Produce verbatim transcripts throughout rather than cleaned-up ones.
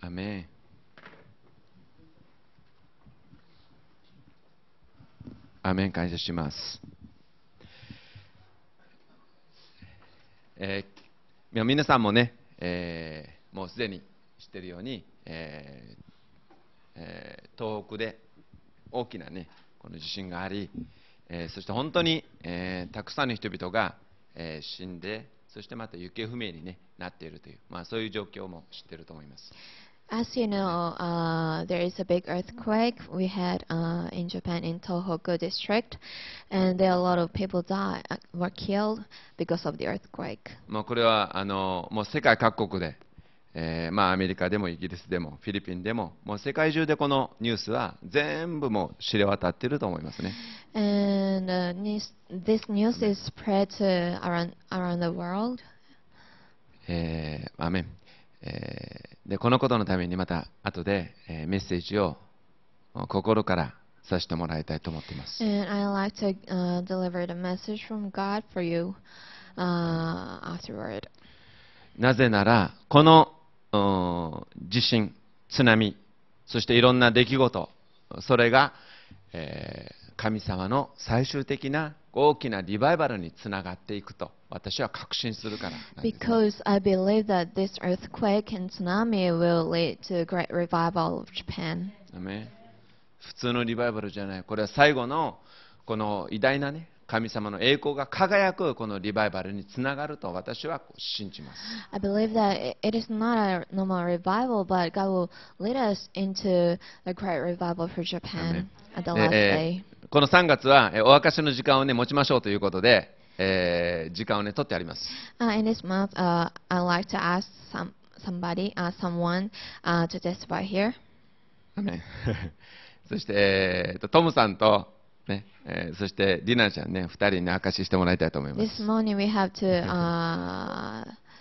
アメン。アメン、感謝します。えー、皆さんもね、えー、もうすでに知っているように、えーえー、東北で大きなね、この地震があり、えー、そして本当に、えー、たくさんの人々が、えー、死んで、そしてまた行方不明に、ね、なっているという、まあ、そういう状況も知っていると思います。 As you know, uh, there is a big earthquake we had uh, in Japan in Tohoku district, and there are a lot of people died, uh, were killed because of the earthquake. もうこれはあのもう世界各国で、えーまあ、アメリカでもイギリスでもフィリピンでも、もう世界中でこのニュースは全部もう知れ渡っていると思いますね。 And uh, news, this news is spread to around around the world. えー、アーメン。えーでこのことのためにまた後で、えーメッセージを心からさせてもらいたいと思っています。 And I like to uh, deliver the message from God for you uh, afterward. なぜならこのうん地震、津波、そしていろんな出来事、それが、えー神様の最終的な大きなリバイバルにつながっていくと私は確信するからなんですね。 Because I believe that this earthquake and tsunami will lead to a great revival of Japan. アメン。普通のリバイバルじゃない。これは最後のこの偉大なね、神様の栄光が輝くこのリバイバルにつながると私は信じます。 I believe that it is not a normal revival, but God will lead us into a great revival for Japan at the で last え day. ーこのさんがつはえーお証しの時間をね持ちましょうということで、えー時間をね取ってあります。 Uh, in this month, uh, I'd like to ask some somebody, uh, someone, uh, to testify here. アメンそして、えーとトムさんと、ねえーそしてディナちゃんね、ふたりに証ししてもらいたいと思いま This す。 morning we have to uh,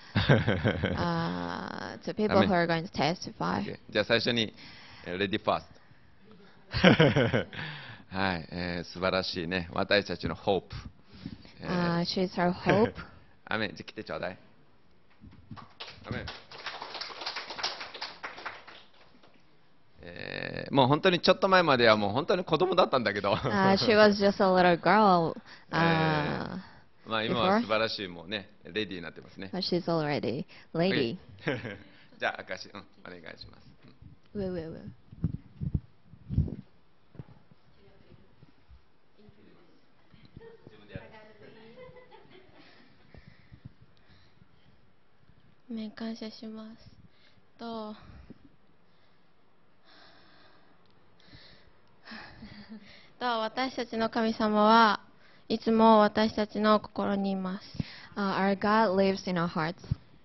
uh, to people Amen. who are going to testify. OK じゃあ最初に、えーレディファーストはい、えー素晴らしいね、私たちのホープ。えー Uh, she's our hope. アメン、じゃあ来てちょうだい。アメン。えーもう本当にちょっと前まではもう本当に子供だったんだけど、 Uh, she was just a little girl, え uh, ーまあ今は before, 素晴らしいもうね、レディーになってますね。 but she's already lady. じゃあ証し、うん、お願いします。うん Woo, woo, woo. 自分でやる。 め感謝しますとと私たちの神様はいつも私たちの心にいます。 Uh, our God lives in our hearts.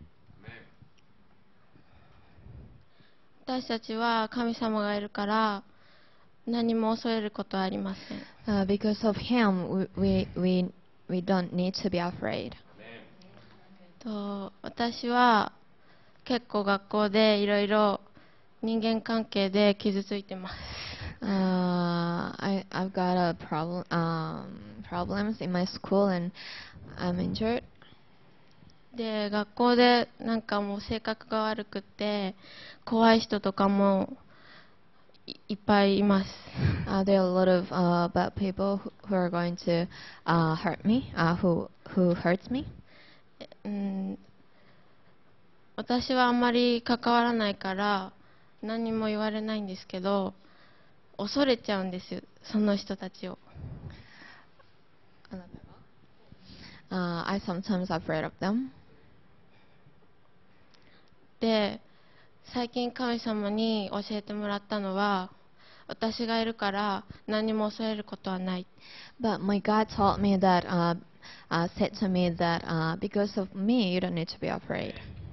私たちは神様がいるから何も恐れることはありません。 Uh, because of Him, we, we, we, we don't need to be afraid. と私は結構学校でいろいろ人間関係で傷ついてます。 Uh, I, I've got a problem, um, problems in my school, and I'm injured. で学校でなんかもう性格が悪くって怖い人とかもいいっぱいいます。 Uh, there are a lot of uh, bad people who, who are going to uh, hurt me, uh, who who hurts me. うん私はあんまり関わらないから何も言われないんですけど恐れちゃうんですよ、その人たちを。 Uh, I sometimes afraid of them. で最近神様に教えてもらったのは私がいるから何も恐れることはない。 But my God taught me that, uh, uh, said to me that uh, because of me, you don't need to be afraid.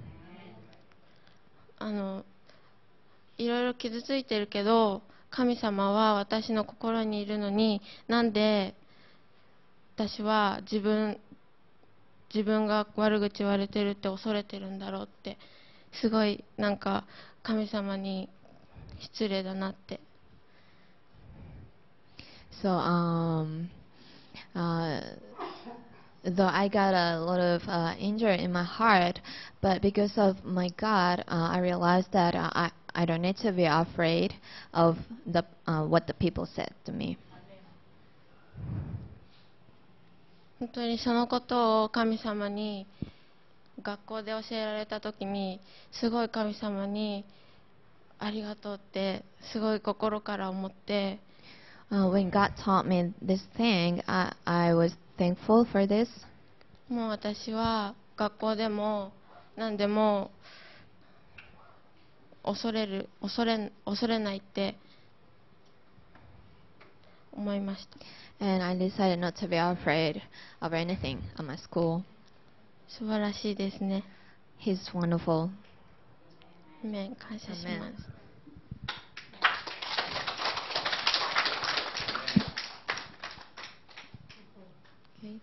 あのいろいろ傷ついてるけど神様は私の心にいるのになんで私は自分自分が悪口言われてるって恐れてるんだろうってすごいなんか神様に失礼だなって。 So, um, uh, though I got a lot of uh, injury in my heart, but because of my God, uh, I realized that uh, I I don't need to be afraid of the, uh, what the people said to me. 本当にそのことを神様に学校で教えられた時にすごい神様にありがとうってすごい心から思って、 Uh, when God taught me this thing, I, I was thankful for this. もう私は学校でも何でも恐れる恐れ恐れないって思いました。 And I decided not to be afraid of anything at my school. 素晴らしいですね。 He's wonderful. アメン、感謝します。 Amen. Okay.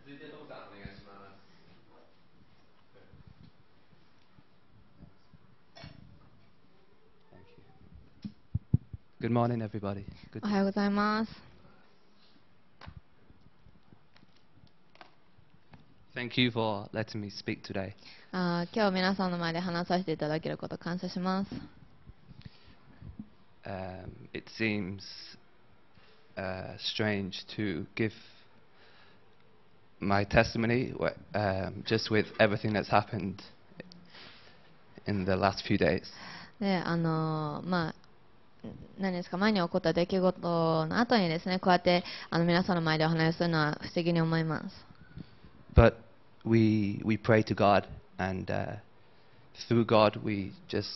Good morning, everybody. Good おはようございます。 Thank you for letting me speak today. あー今日皆さんの前で話させていただけることを感謝します。 Um, it seems uh, strange to give my testimony wh- um, just with everything that's happened in the last few days. で、あのーまあ何ですか、前に起こった出来事の後にですね、こうやってあの皆さんの前でお話しするのは不思議に思います。 But we we pray to God, and uh, through God we just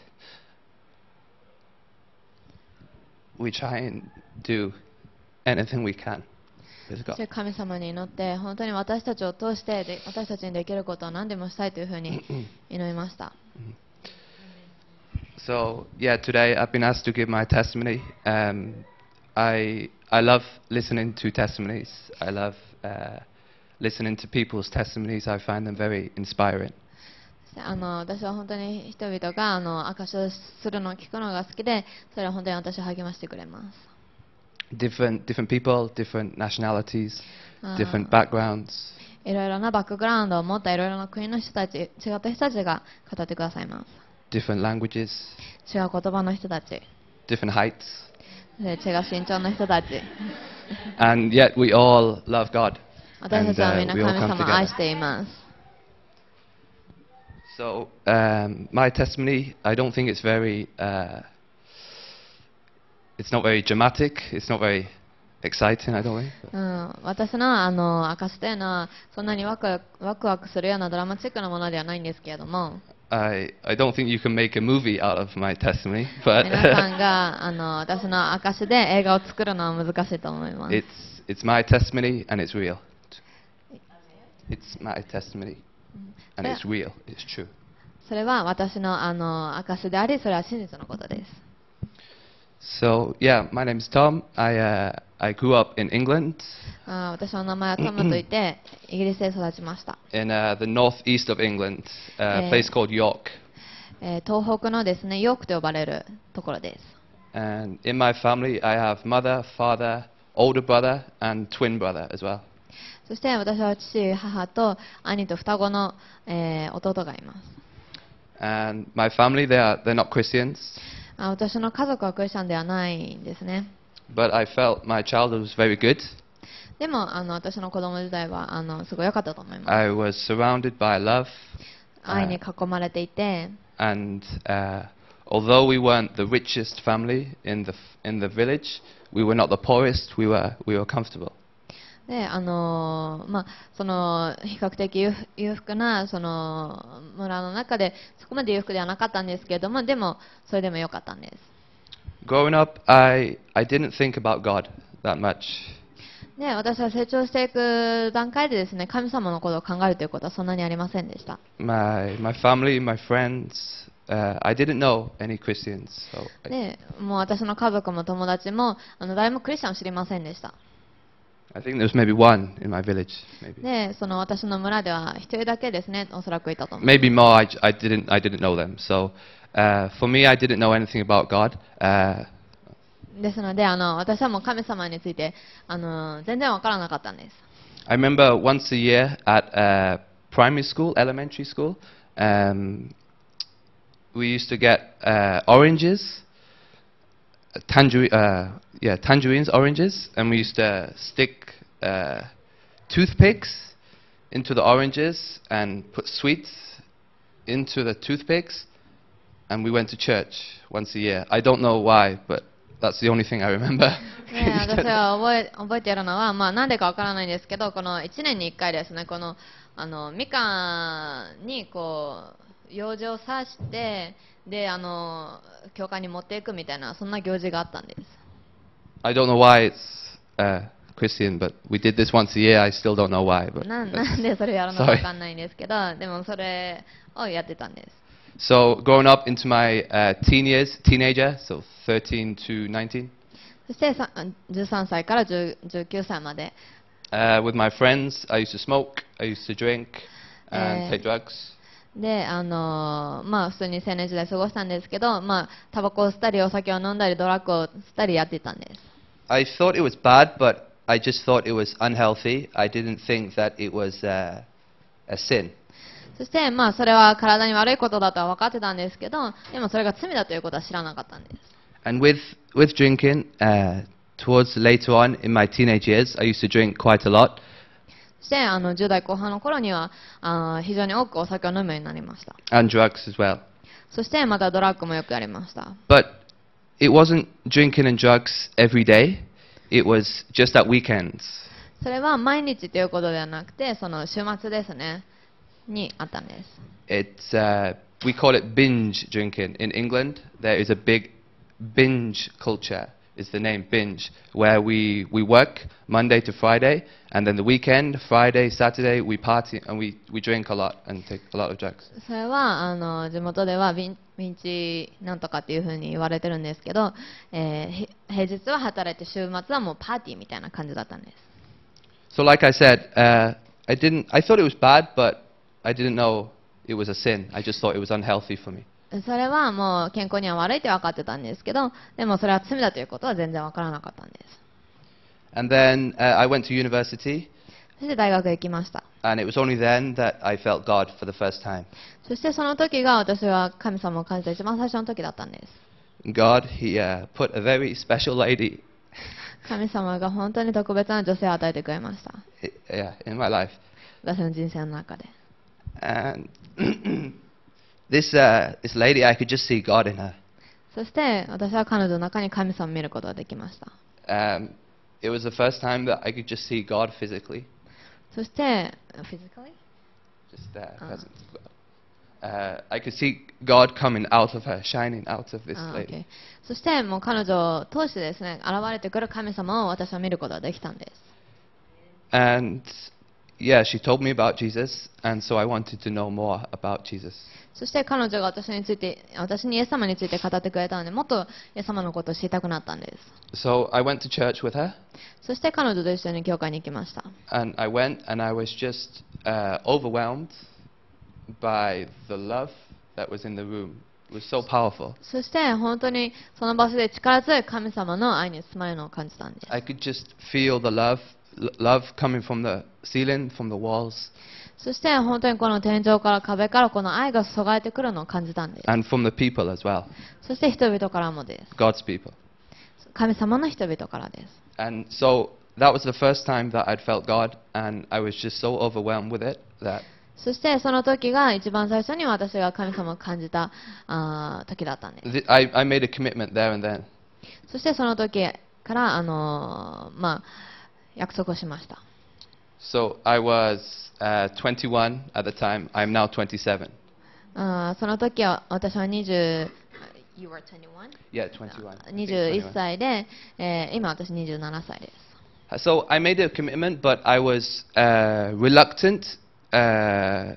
we try and do anything we can with そして God. 神様に祈って、本当に私たちを通してで私たちにできることは何でもしたいというふうに祈りました。 So yeah, today I've been asked to give my testimony. Um, I I love listening to testimonies. I love uh, listening to people's testimonies. I find them very inspiring. あの私は本当に人々があの証しをするのを聞くのが好きで、それは本当に私を励ましてくれます。 Different different people, different nationalities, Ah. different backgrounds. いろいろなバックグラウンドを持ったいろいろな国の人たち、違った人たちが語ってくださいます。 Different languages, 違う言葉の人たち、 different heights, で違う身長の人たち、 and yet we all love God, 私た and ちは uh, みんな we all 神 come 様を愛 together. しています。 So um, my testimony, I don't think it's very, uh, it's not very dramatic. It's not very exciting. I don't think. うん、私のあの証しというのはそんなにワクワクワクワクするようなドラマチックなものではないんですけれども、 I I don't think you can make a movie out of my testimony, but 皆さんがあの私の証しで映画を作るのは難しいと思います。 it's it's my testimony and it's real. It's my testimony and it's real. It's true. それは私のあの証しであり、それは真実のことです。 So yeah, my name's Tom. I uh, I grew up in England, あ私の名前はトムといて、イギリスで育ちました。 in uh, the northeast of England, uh, a Eh. place called York. えー東北のですね、ヨークと呼ばれるところです。 And in my family, I have mother, father, older brother, and twin brother as well. そして私は父、母と兄と双子の、えー弟がいます。 And my family, they are they're not Christians, あ私の家族はクリスチャンではないんですね。 but I felt my childhood was very good. でもあの私の子供時代はあのすごい良かったと思います。 I was surrounded by love, 愛に囲まれていて、 and uh, although we weren't the richest family in the f- in the village, we were not the poorest. We were we were comfortable. であのーまあ、その比較的裕福裕福なその村の中でそこまで裕福ではなかったんですけれども、でもそれでも良かったんです。 Growing up, I I didn't think about God that much. で私は成長していく段階でですね、神様のことを考えるということはそんなにありませんでした。 My my family, my friends, uh, I didn't know any Christians. So I, でもう私の家族も友達もあの誰もクリスチャンを知りませんでした。 I think there was maybe one in my village, maybe. でその私の村では一人だけですね、おそらくいたと思う。 Maybe more. I, j- I didn't I didn't know them. So uh, for me, I didn't know anything about God. Uh, ですのであの私はもう神様についてあの全然わからなかったんです。 I remember once a year at uh, primary school, elementary school, um, we used to get uh, oranges, tangerine, uh, yeah, tangerines, oranges, and we used to stick uh, toothpicks into the oranges and put sweets into the toothpicks, and we went to church once a year. I don't know why, but that's the only thing I remember. ね、私は覚え覚えているのは、まあ、なんでかわからないんですけど、このいちねんにいっかいですね、このあのみかんにこう楊枝を刺して、であの教会に持っていくみたいな、そんな行事があったんです。 I don't know why it's uh, Christian, but we did this once a year. I still don't know why. But ななんでそれをやるのかわかんないんですけど、でもそれをやってたんです。 So growing up into my uh, teen years, teenager, so thirteen to nineteen, そしてさじゅうさんさいからじゅうじゅうきゅうさいまで、 uh, with my friends, I used to smoke, I used to drink, and Uh, take drugs. であのまあ普通に青年時代過ごしたんですけど、まあタバコを吸ったりお酒を飲んだりドラッグを吸ったりやってたんです。 I thought it was bad, but I just thought it was unhealthy. I didn't think that it was uh, a sin. そしてまあそれは体に悪いことだとは分かってたんですけど、でもそれが罪だということは知らなかったんです。 And with with drinking, uh, towards later on in my teenage years, I used to drink quite a lot. そしてあのじゅう代後半の頃にはあ非常に多くお酒を飲むようになりました。 And drugs as well. そしてまたドラッグもよくやりました。 But it wasn't drinking and drugs every day. It was just at weekends. それは毎日ということではなくて、その週末ですねにあったんです。 It's uh, we call it binge drinking in England. There is a big binge culture. Is the name binge, where we we work Monday to Friday, and then the weekend, Friday, Saturday, we party and we we drink a lot and take a lot of drugs. それはあの地元ではビンビンチなんとかっていう風に言われてるんですけど、えーひ平日は働いて週末はもうパーティーみたいな感じだったんです。 So, like I said, uh, I didn't. I thought it was bad, but I didn't know it was a sin. I just thought it was unhealthy for me. それはもう健康には悪いって分かってたんですけど、でもそれは罪だということは全然分からなかったんです。 And then uh, I went to university, そして大学へ行きました。 and it was only then that I felt God for the first time. そしてその時が私は神様を感じた一番最初の時だったんです。 God, He uh, put a very special lady, 神様が本当に特別な女性を与えてくれました。 i- yeah, in my life. 私の人生の中で。 And this uh, this lady, I could just see God in her. そして私は彼女の中に神様を見ることができました。 Um, it was the first time that I could just see God physically, そして、physically? just uh, Ah. present. Uh, I could see God coming out of her, shining out of this あ lady. okay. そしてもう彼女を通してですね、現れてくる神様を私は見ることができたんです。 And yeah, she told me about Jesus, and so I wanted to know more about Jesus. そして彼女が私について、私にイエス様について語ってくれたので、もっとイエス様のことを知りたくなったんです。 So I went to church with her, そして彼女と一緒に教会に行きました。 and I went, and I was just uh, overwhelmed by the love that was in the room. It was so powerful. そして本当にその場所で力強い神様の愛に包まれるのを感じたんです。 I could just feel the love, l- love coming from the ceiling, from the walls, そして本当にこの天井から壁からこの愛が注がれてくるのを感じたんです。 and from the people as well, そして人々からもです。 God's people. 神様の人々からです。 And so that was the first time that I'd felt God, and I was just so overwhelmed with it that そしてその時が一番最初に私が神様を感じたあー時だったんです。 th- I, I made a commitment there and then. そしてその時から、あのーまあ、約束をしました。 So I was uh, twenty-one at the time. I'm now twenty-seven. あーその時は私はにじゅう You were twenty-one? Yeah, twenty-one. I think にじゅういっ twenty-one. 歳で、えー今私にじゅうななさいです。 So I made a commitment, but I was uh, reluctant. Uh,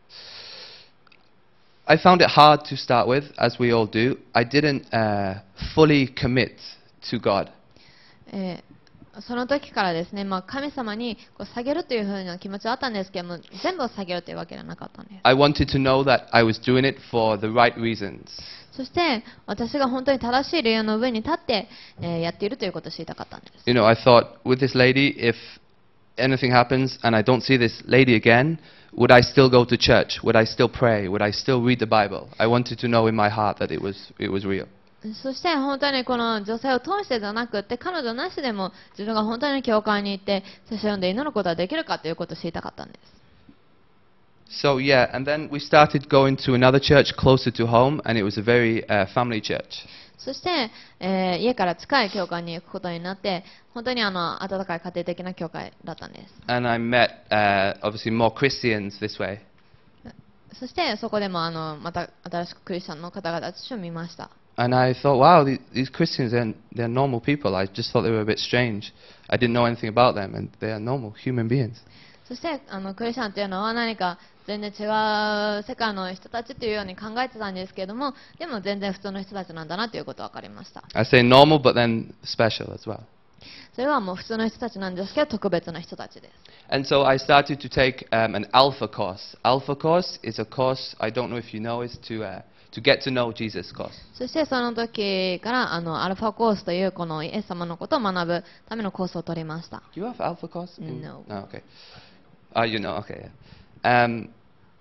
I found it hard to start with, as we all do. I didn't uh, fully commit to God. えーその時からですね、まあ、神様にこう下げるというふうな気持ちはあったんですけども、全部を下げるというわけではなかったんです。 I wanted to know that I was doing it for the right reasons. そして私が本当に正しい理由の上に立って、えーやっているということを知りたかったんです。 You know, I thought with this lady, if anything happens and I don't see this lady again, would I still go to church? Would I still pray? Would I still read the Bible? I wanted to know in my heart that it was, it was real. そして本当にこの女性を通してじゃなくって彼女なしでも自分が本当に教会に行って聖書を読んで祈ることができるかということを知りたかったんです。 So yeah, and then we started going to another church closer to home, and it was a very uh, family church. そして、えー家から近い教会に行くことになって本当にあの温かい家庭的な教会だったんです。 And I met uh, obviously more Christians this way. そしてそこでもあのまた新しくクリスチャンの方々たちを見ました。 And I thought, wow, these, these Christians, they're, they're normal people. I just thought they were a bit strange. I didn't know anything about them, and they are normal human beings. そしてあのクリスチャンというのは何か全然違う世界の人たちというように考えてたんですけれども、でも全然普通の人たちなんだなということが分かりました。 I say normal, but then special as well. それはもう普通の人たちなんですけど特別な人たちです。 And so I started to take um, an Alpha course. Alpha course is a course, I don't know if you know, is to, uh, to get to know Jesus course. そしてその時からあのアルファコースというこのイエス様のことを学ぶためのコースを取りました。 Do you have Alpha course? in- No. No, okay. Oh, you know, okay. Yeah. Um,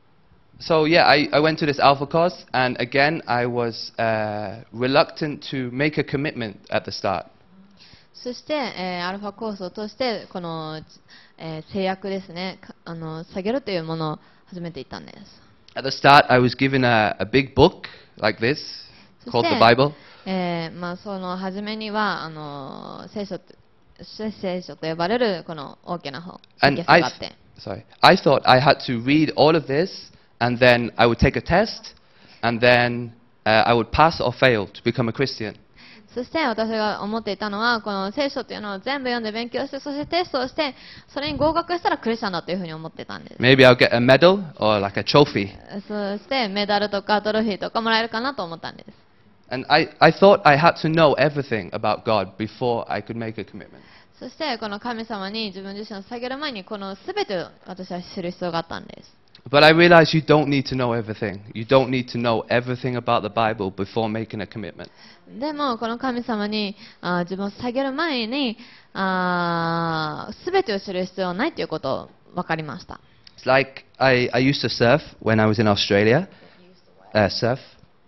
so yeah, I, I went to this Alpha course, and again, I was uh, reluctant to make a commitment at the start. そして、えーアルファコースを通してこの、えー制約ですねかあの下げるというものを始めていったんです。 At the start, I was given a, a big book like this そ called して the Bible. えーまあ、その初めにはあの聖書と聖書と呼ばれるこの大きな本 And 聖書 I, があって sorry, I thought I had to read all of this, and then I would take a test, and then uh, I would pass or fail to become a Christian. そして私が思っていたのはこの聖書というのを全部読んで勉強してそしてテストをしてそれに合格したらクリスチャンだというふうに思ってたんです。 Maybe I'll get a medal or like a trophy. そしてメダルとかトロフィーとかもらえるかなと思ったんです。 And I, I thought I had to know everything about God before I could make a commitment. そしてこの神様に自分自身を捧げる前にこの全てを私は知る必要があったんです。 But I realized you don't need to know everything. You don't need to know everything about the Bible before making a commitment. でもこの神様にあー自分を捧げる前にあー全てを知る必要はないということを分かりました。 It's like I, I used to surf when I was in Australia. Uh, surf?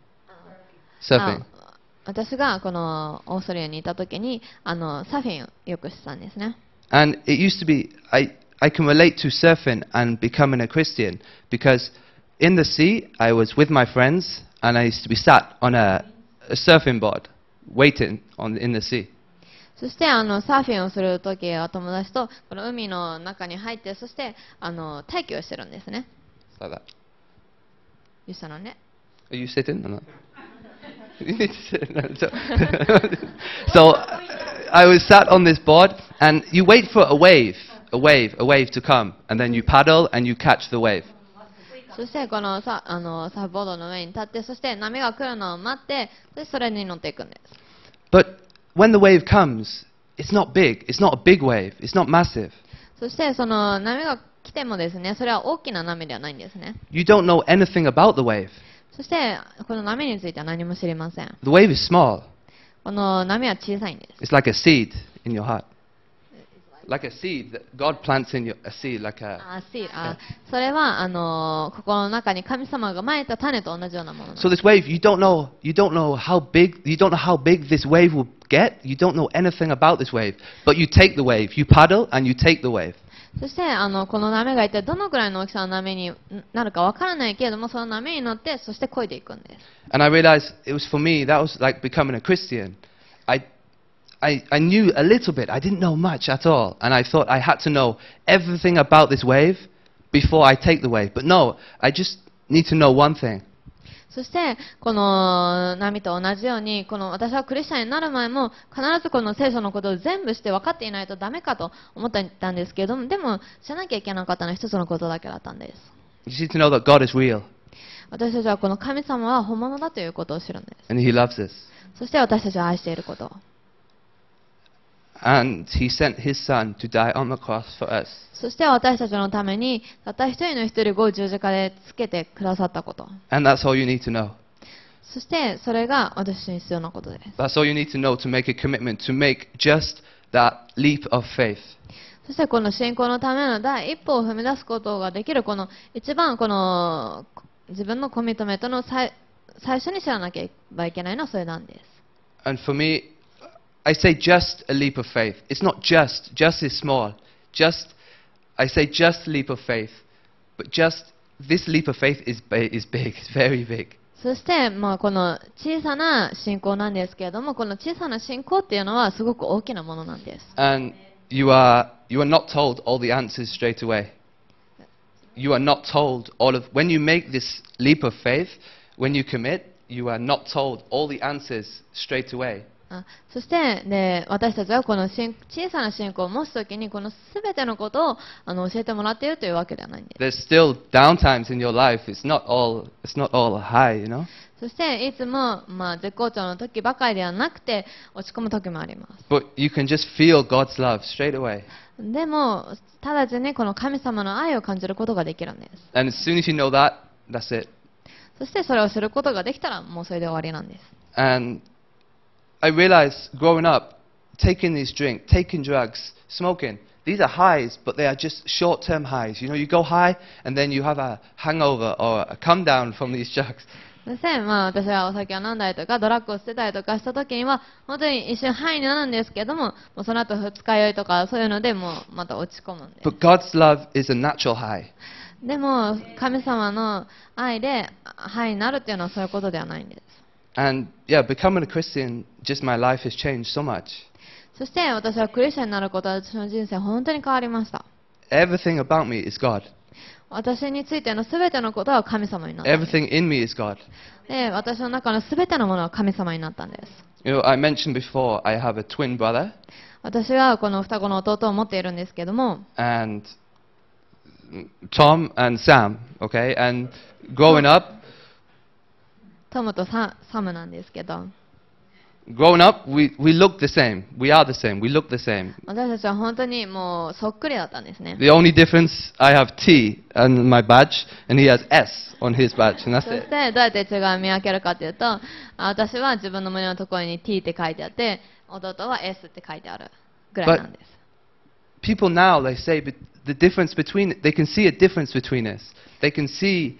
Surfing. あ私がこのオーストラリアにいた時にあのサーフィンをよくしてたんですね。 And it used to be, I, I can relate to surfing and becoming a Christian because in the sea, I was with my friends and I used to be sat on a, a surfing board waiting on, in the sea. そしてあのサーフィンをする時は友達とこの海の中に入ってそしてあの待機をしてるんですね。 Like that. 言ったのね。 Are you sitting or not? You need to sit. No, so so I was sat on this board and you wait for a wave, a wave, a wave to come and then you paddle and you catch the wave. そしてこのさあのサーフボードの上に立ってそして波が来るのを待ってそしてそれに乗っていくんです。 But when the wave comes, it's not big. It's not a big wave. It's not massive. そしてその波が来てもですねそれは大きな波ではないんですね。 You don't know anything about the wave. そしてこの波については何も知りません。 The wave is small. この波は小さいんです。 It's like a seed in your heart. Like a seed that God plants in your a seed like a あシーあそれはあの心の中に神様がまいた種と同じようなものなんです。 So this wave, you don't know, you don't know how big, you don't know how big this wave will get. You don't know anything about this wave, but you take the wave. You paddle and you take the wave. そしてあのこの波が一体どのくらいの大きさの波になるかわからないけれどもその波に乗ってそして漕いでいくんです。 And I realized it was for me. That was like becoming a Christian. I, I, I knew a little bit. I didn't know much at all, and I thought I had to know everything about this wave before I take the wave. But no, I just need to know one thing. そしてこの波と同じようにこの私はクリスチャンになる前も必ずこの聖書のことを全部して分かっていないとダメかと思っていたんですけれどもでも知らなきゃいけなかったのは一つのことだけだったんです。 You need to know that God is real 私たちはこの神様は本物だということを知るんです。 and He loves us. そして私たちを愛していること。 And He sent His Son to die on the cross for us. そして私たちのためにたった一人の一人を十字架でつけてくださったこと。 And that's all you need to know. そしてそれが私に必要なことです。 That's all you need to know to make a commitment, to make just that leap of faith. そしてこの信仰のための第一歩を踏み出すことができるこの一番この自分のコミットメントの最最初に知らなければいけないのはそれなんです。 And for me, I say just a leap of faith. It's not just. Just is small. Just, I say just leap of faith. But just, this leap of faith is, is big. It's very big. そして、まあ、この小さな信仰なんですけれども、この小さな信仰っていうのはすごく大きなものなんです。 And you are, you are not told all the answers straight away. You are not told all of, when you make this leap of faith, when you commit, you are not told all the answers straight away. あそしてで私たちはこの信小さな信仰を持つときにこのすべてのことをあの教えてもらっているというわけではないんです。 There's still down times in your life. It's not all, it's not all high, you know. そしていつも、まあ、絶好調の時ばかりではなくて落ち込む時もあります。 But you can just feel God's love straight away. でも直ちにこの神様の愛を感じることができるんです。 And as soon as you know that, that's it. そしてそれをすることができたらもうそれで終わりなんです。 And I realized growing up, taking this drink, taking drugs, smoking, these are highs, but they are just short-term highs. You know, you go high and then you have a hangover or a come down from these drugs. そして、まあ、私はお酒を飲んだりとかドラッグを捨てたりとかした時には本当に一瞬ハイになるんですけども、もうその後二日酔いとかそういうのでもうまた落ち込むんです。 But God's love is a natural high. でも神様の愛でハイになるっていうのはそういうことではないんです。 And yeah, becoming a Christian, just my life has changed so much. そして私はクリスチャンになることは私の人生本当に変わりました。 Everything about me is God. 私についてのすべてのことは神様になったんです。 Everything in me is God. で、私の中のすべてのものは神様になったんです。 You know, I mentioned before I have a twin brother, 私はこの双子の弟を持っているんですけども、 and Tom and Sam, okay? And growing up, トムとササムなんですけど、 growing up, we, we look the same. We are the same. We look the same. 私たちは本当にもうそっくりだったんですね。 The only difference, I have T on my badge, and he has S on his badge, and that's そし it. てどうやって違いを見分けるかというと、あ私は自分の胸のところに T って書いてあって、弟は S って書いてあるぐらいなんです。 People now, they say but the difference between, they can see a difference between us. They can see,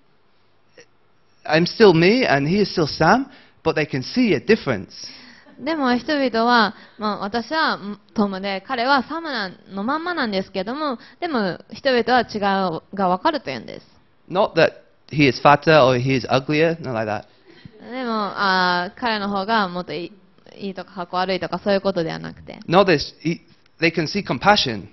I'm still me, and he is still Sam, but they can see a difference. でも人々は、まあ、私はトムで彼はサムのまんまなんですけども、でも人々は違うが分かるというんです。 Not that he is fatter or he is uglier, not like that. でもあ彼の方がもっといい、いいとかかっこ悪いとかそういうことではなくて、 Not this, he, they can see compassion.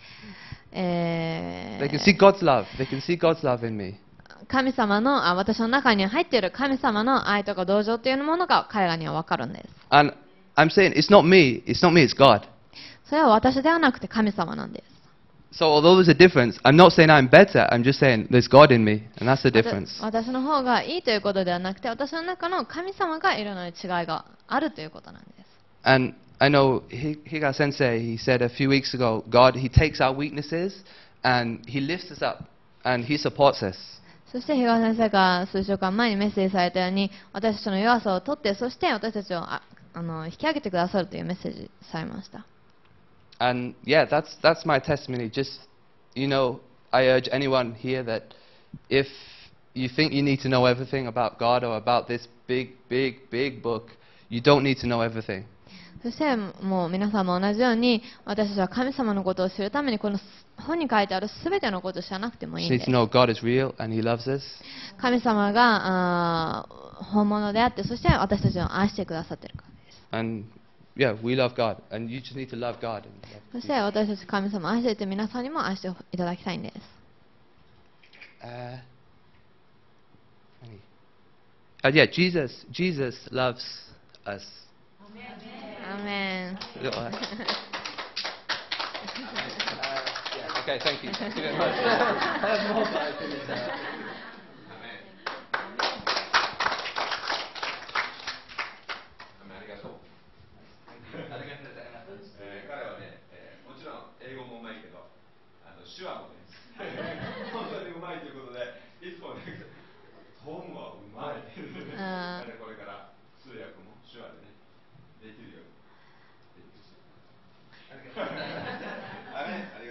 え They can see ー God's love. They can see God's love in me. 神様のあ私の中に入っている神様の愛とか同情というものが彼らには分かるんです。 And I'm saying it's not me, it's not me, it's God. それは私ではなくて神様なんです。 So although there's a difference, I'm not saying I'm better, I'm just saying there's God in me, and that's the わた difference. 私の方がいいということではなくて、私の中の神様がいるのに違いがあるということなんです。 And I know Hi- Higa Sensei, he said a few weeks ago, God, he takes our weaknesses and he lifts us up and he supports us. そして日川先生が数週間前にメッセージされたように、私たちの弱さを取って、そして私たちをああの引き上げてくださるというメッセージされました。 And yeah, that's, that's my testimony. Just, you know, I urge anyone here that if you think you need to know everything about God or about this big, big, big book, you don't need to know everything. そしてもう皆さんも同じように、私たちは神様のことを知るために、この本に書いてあるすべてのことを知らなくてもいい You ん need で to す。 know God is real and he loves us. 神様があー本物であって、そして私たちを愛してくださっているからです。 And yeah, we love God. And you just need to love God. And love そして私たち神様を愛していて、皆さんにも愛していただきたいんです。 Uh, uh, yeah, Jesus, Jesus loves us. アーメン。 Uh, yeah, okay, thank you. Thank you very much. I have more, but I think it's, uh, ありがとう。えー彼はね、えーもちろん英語もうまいけど、あの手話もね、本当にうまいということで、いつもね、トーンはうまい。 あー彼これから通訳も手話でね、できるように。ありがとう。あれ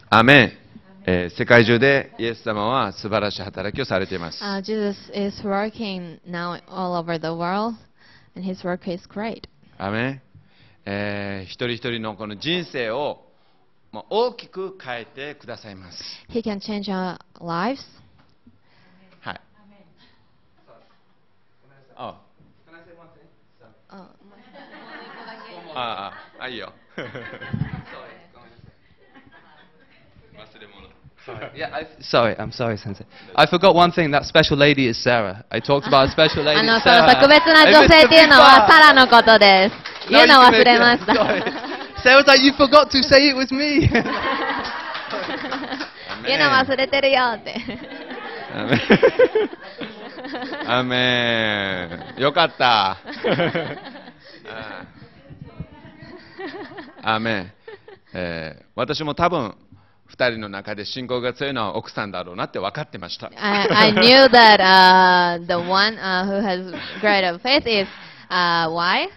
アーメン、えー世界中でイエス様は素晴らしい働きをされています。 Uh, Jesus is working now all over the world, and His work is great. アーメン、えー一人一人のこの人生をまあ大きく変えてくださいます。 He can change our lives. はい。あ Uh, ああ、あ、いいよ。忘れ物。 Sorry. Yeah, I, sorry, I'm sorry, Sensei. I forgot one thing. That special lady is Sarah. I talked about a special あ lady. の It's その Sarah. 特別な I 女 missed 性 the っていう big のは part. サラのことです。 No, 言うの you 忘 can れ make ま it. した。 Sorry. Sarah was like, you forgot to say it was me. 言うの忘れてるよって。 アーメン。アーメン。よかった。アーメン。えー私も多分ふたりの中で信仰が強いのは奥さんだろうなって分かってました。 I, I knew that uh, the one uh, who has greater faith is uh, wife.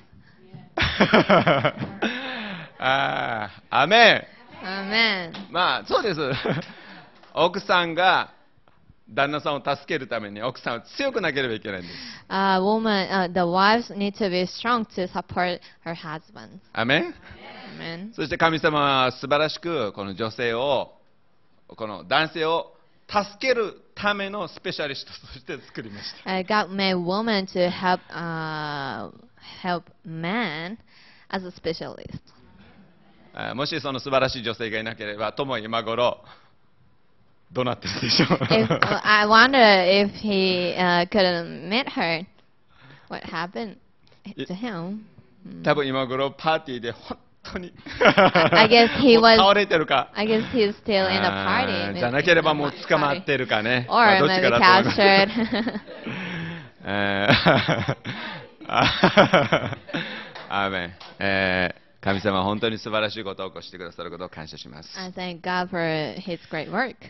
あーアーメ Amen. ン。まあそうです。奥さんが旦那さんを助けるために奥さんは強くなければいけないんです。 Uh, woman, uh, the wives need to be strong to support her husband. アーメン。 Amen. そして神様は素晴らしくこの女性をこの男性を助けるためのスペシャリストとして作りました。 Uh, God made woman to help uh, help man as a specialist. あもしその素晴らしい女性がいなければとも今頃どうなってるでしょう。 If, uh, I wonder if he uh, couldn't meet her, what happened to him? 多分今頃パーティーで本当に I guess he もう was. 倒れてるか。 I guess he's still in a あ party. ーじゃなければもう捕まってるかね。 Or まあどっち maybe かだと思います。 captured. えーあアーメン、えー神様は本当に素晴らしいことを起こしてくださることを感謝します。 I thank God for His great work.